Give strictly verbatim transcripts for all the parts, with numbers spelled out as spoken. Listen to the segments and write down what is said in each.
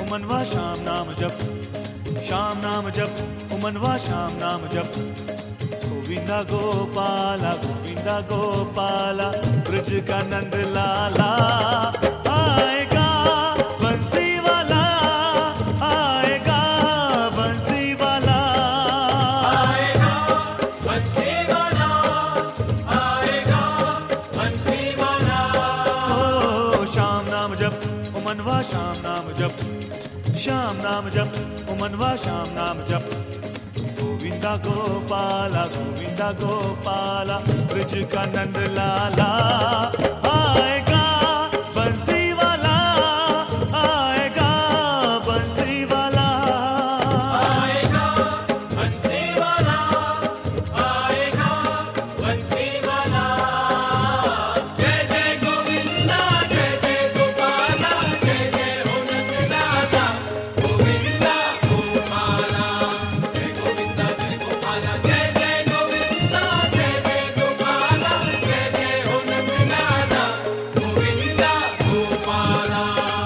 उमनवा श्याम नाम जप, श्याम नाम जप, उमनवा श्याम नाम जप। गोविंदा गोपाला गोविंदा गोपाला, ब्रज का नंद लाला आएगा बंसी वाला, आएगा बंसी वाला, आएगा बंसी वाला, आएगा बंसी वाला। ओ श्याम नाम जप, उमनवा श्याम नाम जप, श्याम नाम जप, उमनवा श्याम नाम जप। गोविंदा गोपाला गोविंदा गोपाला, ब्रज का नंद लाला आएगा बंसी वाला, आएगा बंसी वाला, आएगा बंसी वाला, आएगा बंसी वाला। जय जय गोविंदा, जय जय गोपाला, जय जय हो नंदलाला। गोविंदा गोपाला, जय गोविंदा जय गोपाला, जय जय गोविंदा, जय जय गोपाला, जय जय हो नंदलाला। गोविंदा गोपाला।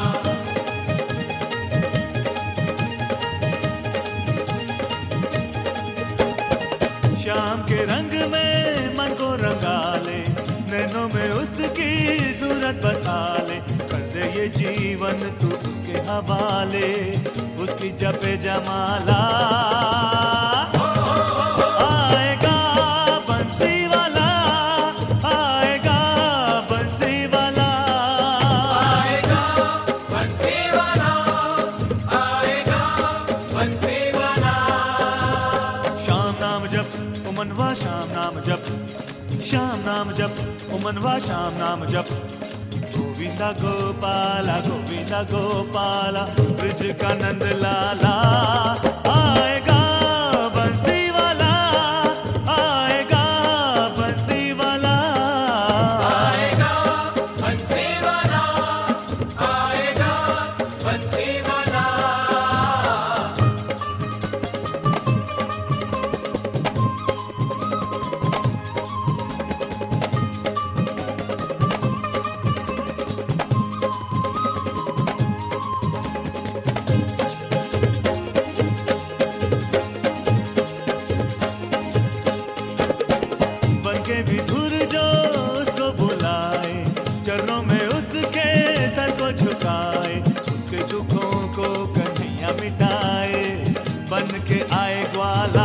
श्याम के रंग में मन को रंगा ले, नैनों में उसकी सूरत बसा ले। कर दे ये जीवन तू उसके हवाले, उसकी जपे जमाला आएगा बंसी वाला, आएगा बंसी वाला, आएगा बंसी वाला, आएगा बंसी वाला। श्याम नाम जप, उमनवा श्याम नाम जप, श्याम नाम जप, उमनवा श्याम नाम जप। गोविंदा गोपाला गोविंदा गोपाला, ब्रज का नंद लाला आएगा बंसी वाला, आएगा बंसी वाला, आएगा बंसी वाला, आएगा बंसी वाला। बन के विधुर जो उसको बुलाए, चरणों में उसके सर को झुकाए। उसके दुखों को कन्हैया मिटाए, बन के आए ग्वाला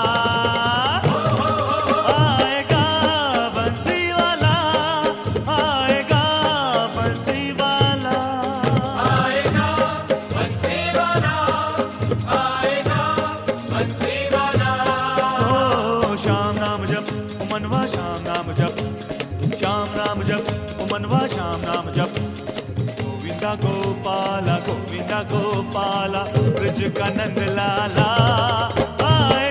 आएगा बंसी वाला, आएगा बंसी वाला, आएगा बंसी वाला, आएगा बंसी वाला। ओ श्याम नाम जप, उमनवा श्याम नाम जप, श्याम नाम जप, उमनवा श्याम नाम जप। गोविंदा गोपाला गोविंदा गोपाला, ब्रज का नंद लाला आए